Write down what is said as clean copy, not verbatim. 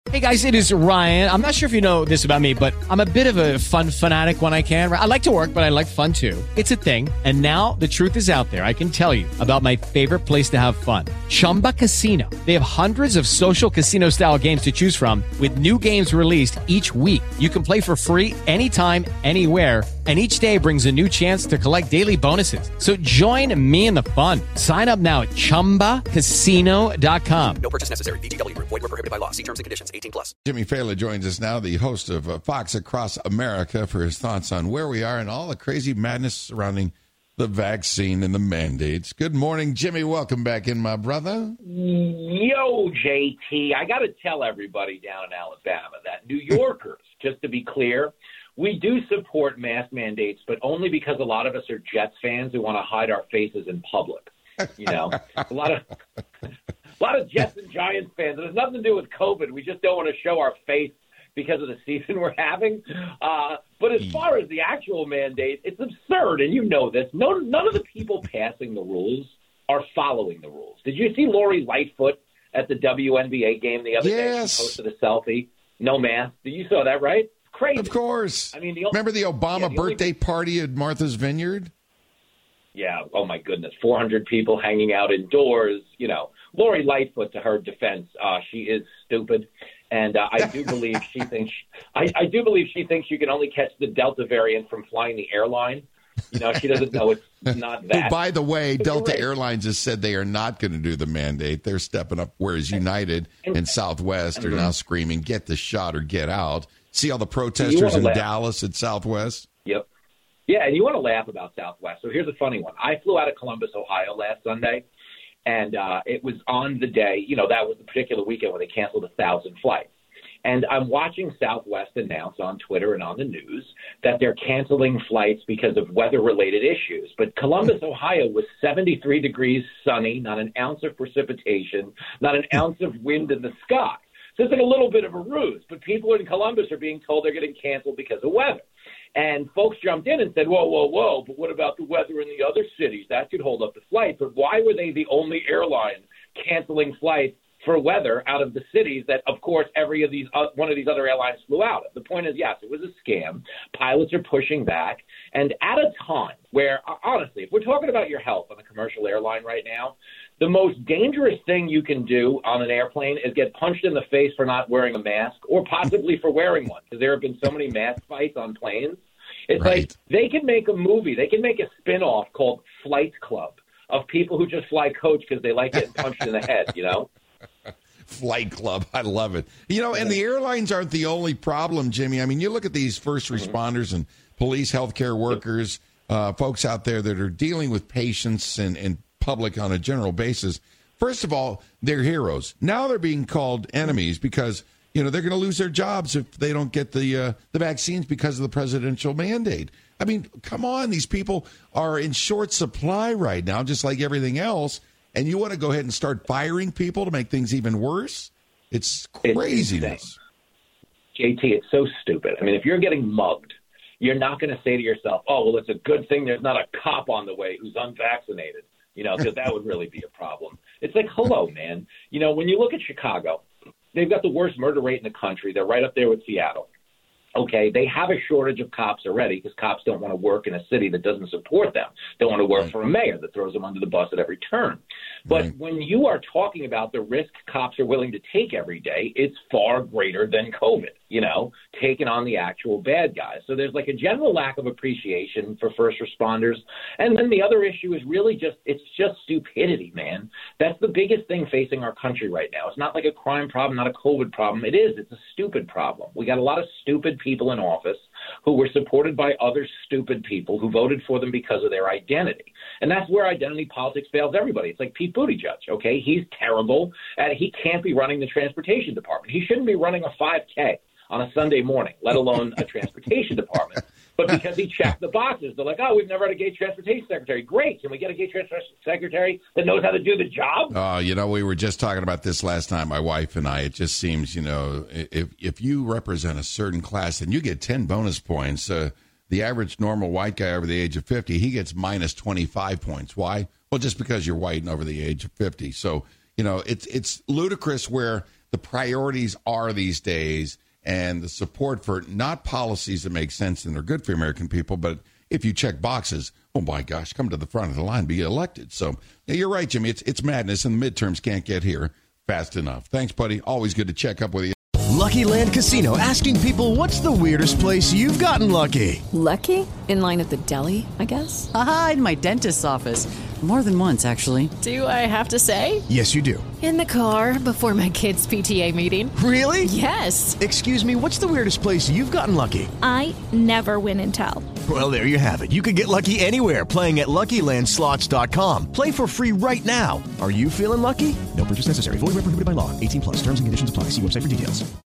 Hey guys, it is Ryan. I'm not sure if you know this about me, but I'm a bit of a fun fanatic when I can. I like to work, but I like fun too. It's a thing. And now the truth is out there. I can tell you about my favorite place to have fun. Chumba Casino. They have hundreds of social casino style games to choose from with new games released each week. You can play for free anytime, anywhere. And each day brings a new chance to collect daily bonuses. So join me in the fun. Sign up now at ChumbaCasino.com. No purchase necessary. VGW. Void where prohibited by law. See terms and conditions. 18+. Jimmy Fallon joins us now, the host of Fox Across America, for his thoughts on where we are and all the crazy madness surrounding the vaccine and the mandates. Good morning, Jimmy. Welcome back in, my brother. Yo, JT. I got to tell everybody down in Alabama that New Yorkers, just to be clear, we do support mask mandates, but only because a lot of us are Jets fans who want to hide our faces in public. You know, a lot of Jets and Giants fans. It has nothing to do with COVID. We just don't want to show our face because of the season we're having. But as far as the actual mandate, it's absurd, and you know this. None of the people passing the rules are following the rules. Did you see Lori Lightfoot at the WNBA game the other day? She posted a selfie, no mask. You saw that, right? Crazy. Of course. I mean, remember the Obama birthday party at Martha's Vineyard? Yeah. Oh my goodness. 400 people hanging out indoors. You know, Lori Lightfoot, to her defense, she is stupid, and I do believe she thinks. I do believe she thinks you can only catch the Delta variant from flying the airline. You know, she doesn't know it's not that. By the way, Delta Airlines has said they are not going to do the mandate. They're stepping up, whereas United and Southwest are now screaming, "Get the shot or get out." See all the protesters in Dallas at Southwest? Yep. Yeah, and you want to laugh about Southwest. So here's a funny one. I flew out of Columbus, Ohio last Sunday, and it was on the day, you know, that was the particular weekend when they canceled 1,000 flights. And I'm watching Southwest announce on Twitter and on the news that they're canceling flights because of weather-related issues. But Columbus, Ohio was 73 degrees sunny, not an ounce of precipitation, not an ounce of wind in the sky. So it's like a little bit of a ruse, but people in Columbus are being told they're getting canceled because of weather. And folks jumped in and said, whoa, but what about the weather in the other cities? That could hold up the flight. But why were they the only airline canceling flights for weather out of the cities that, of course, one of these other airlines flew out of? The point is, yes, it was a scam. Pilots are pushing back. And at a time where, honestly, if we're talking about your health on a commercial airline right now, the most dangerous thing you can do on an airplane is get punched in the face for not wearing a mask or possibly for wearing one, because there have been so many mask fights on planes. It's like they can make a movie. They can make a spin-off called Flight Club of people who just fly coach because they like getting punched in the head, you know? Flight Club. I love it. You know, and the airlines aren't the only problem, Jimmy. I mean, you look at these first responders and police, healthcare workers, folks out there that are dealing with patients and public on a general basis. First of all, they're heroes. Now they're being called enemies because, you know, they're going to lose their jobs if they don't get the vaccines because of the presidential mandate. I mean, come on. These people are in short supply right now, just like everything else. And you want to go ahead and start firing people to make things even worse? It's craziness. JT, it's so stupid. I mean, if you're getting mugged, you're not going to say to yourself, oh, well, it's a good thing there's not a cop on the way who's unvaccinated, you know, because that would really be a problem. It's like, hello, man. You know, when you look at Chicago, they've got the worst murder rate in the country. They're right up there with Seattle. Okay, they have a shortage of cops already because cops don't want to work in a city that doesn't support them. They want to work for a mayor that throws them under the bus at every turn. But when you are talking about the risk cops are willing to take every day, it's far greater than COVID, you know, taking on the actual bad guys. So there's like a general lack of appreciation for first responders. And then the other issue is really it's just stupidity, man. That's the biggest thing facing our country right now. It's not like a crime problem, not a COVID problem. It's a stupid problem. We got a lot of stupid people in office who were supported by other stupid people who voted for them because of their identity. And that's where identity politics fails everybody. It's like Pete Buttigieg, okay? He's terrible, and he can't be running the transportation department. He shouldn't be running a 5K on a Sunday morning, let alone a transportation department. But because he checked the boxes, they're like, oh, we've never had a gay transportation secretary. Great. Can we get a gay transportation secretary that knows how to do the job? You know, we were just talking about this last time, my wife and I. It just seems, you know, if you represent a certain class, then you get 10 bonus points. The average normal white guy over the age of 50, he gets minus 25 points. Why? Well, just because you're white and over the age of 50. So, you know, it's ludicrous where the priorities are these days and the support for not policies that make sense and are good for American people, but if you check boxes, oh my gosh, come to the front of the line, be elected. So yeah, you're right, Jimmy. It's madness, and the midterms can't get here fast enough. Thanks, buddy. Always good to check up with you. Lucky Land Casino, asking people, what's the weirdest place you've gotten lucky? Lucky? In line at the deli, I guess? Aha, in my dentist's office. More than once, actually. Do I have to say? Yes, you do. In the car before my kids' PTA meeting. Really? Yes. Excuse me, what's the weirdest place you've gotten lucky? I never win and tell. Well, there you have it. You can get lucky anywhere, playing at LuckyLandSlots.com. Play for free right now. Are you feeling lucky? No purchase necessary. Void where prohibited by law. 18+. Terms and conditions apply. See website for details.